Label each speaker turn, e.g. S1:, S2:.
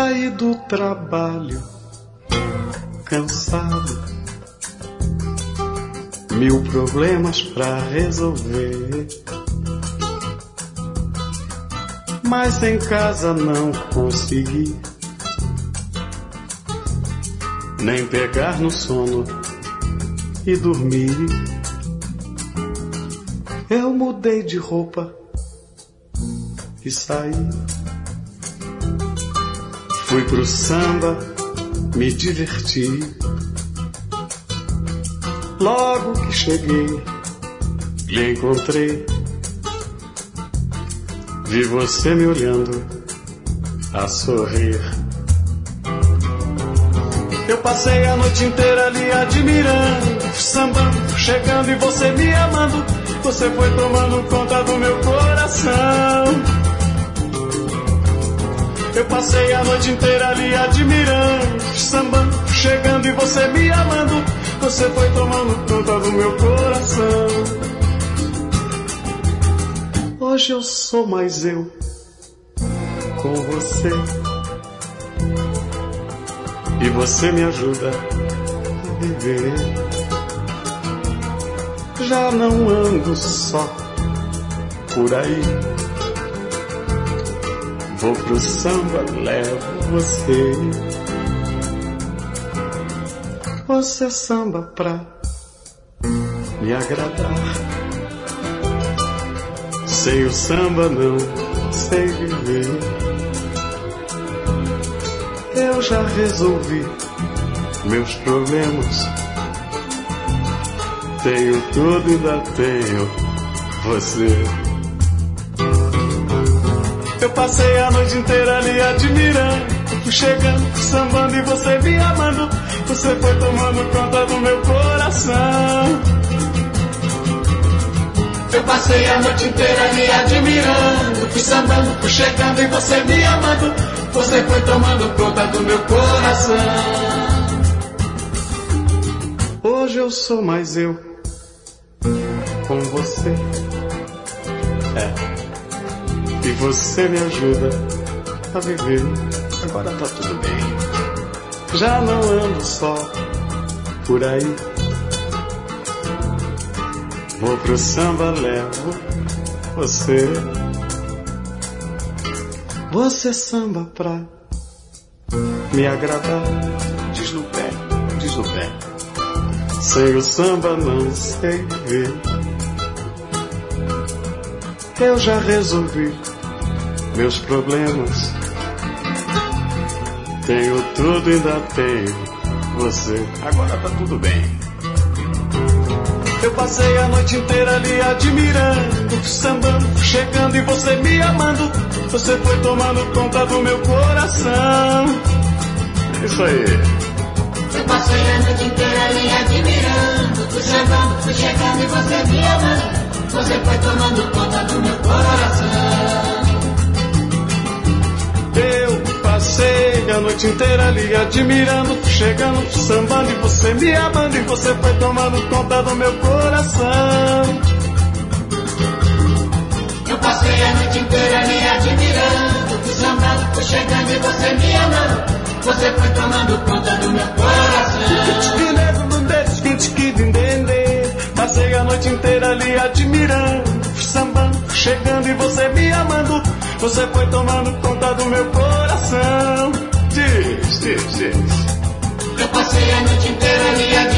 S1: Saí do trabalho, cansado, 1000 problemas pra resolver, mas em casa não consegui nem pegar no sono e dormir. Eu mudei de roupa e saí, fui pro samba, me diverti. Logo que cheguei, lhe encontrei, vi você me olhando a sorrir. Eu passei a noite inteira lhe admirando, sambando, chegando e você me amando. Você foi tomando conta do meu coração. Eu passei a noite inteira lhe admirando, sambando, chegando e você me amando. Você foi tomando conta do meu coração. Hoje eu sou mais eu com você, e você me ajuda a viver. Já não ando só por aí, vou pro samba, levo você. Você samba pra me agradar, sem o samba não sei viver. Eu já resolvi meus problemas, tenho tudo e ainda tenho você. Eu passei a noite inteira lhe admirando, fui chegando, sambando e você me amando. Você foi tomando conta do meu coração. Eu passei a noite inteira lhe admirando, fui sambando, fui chegando e você me amando. Você foi tomando conta do meu coração. Hoje eu sou mais eu com você, e você me ajuda a viver. Agora tá tudo bem, já não ando só por aí, vou pro samba, levo você. Você samba pra me agradar, diz no pé, diz no pé. Sem o samba não sei viver. Eu já resolvi meus problemas, tenho tudo e ainda tenho você. Agora tá tudo bem. Eu passei a noite inteira lhe admirando, sambando, chegando e você me amando. Você foi tomando conta do meu coração. Isso aí.
S2: Eu passei a noite inteira lhe admirando, fui sambando, fui chegando e você me amando. Você foi tomando conta do meu coração.
S1: Eu passei a noite inteira lhe admirando, chegando, sambando e você me amando. E você foi tomando conta do meu coração.
S2: Eu passei a noite inteira lhe admirando, fui sambando, fui chegando e você me amando. Você foi tomando conta do meu coração.
S1: Passei a noite inteira lhe admirando, sambando, chegando e você me amando. Você foi tomando conta do meu coração. Diz, diz, diz.
S2: Eu passei a noite inteira lhe admirando,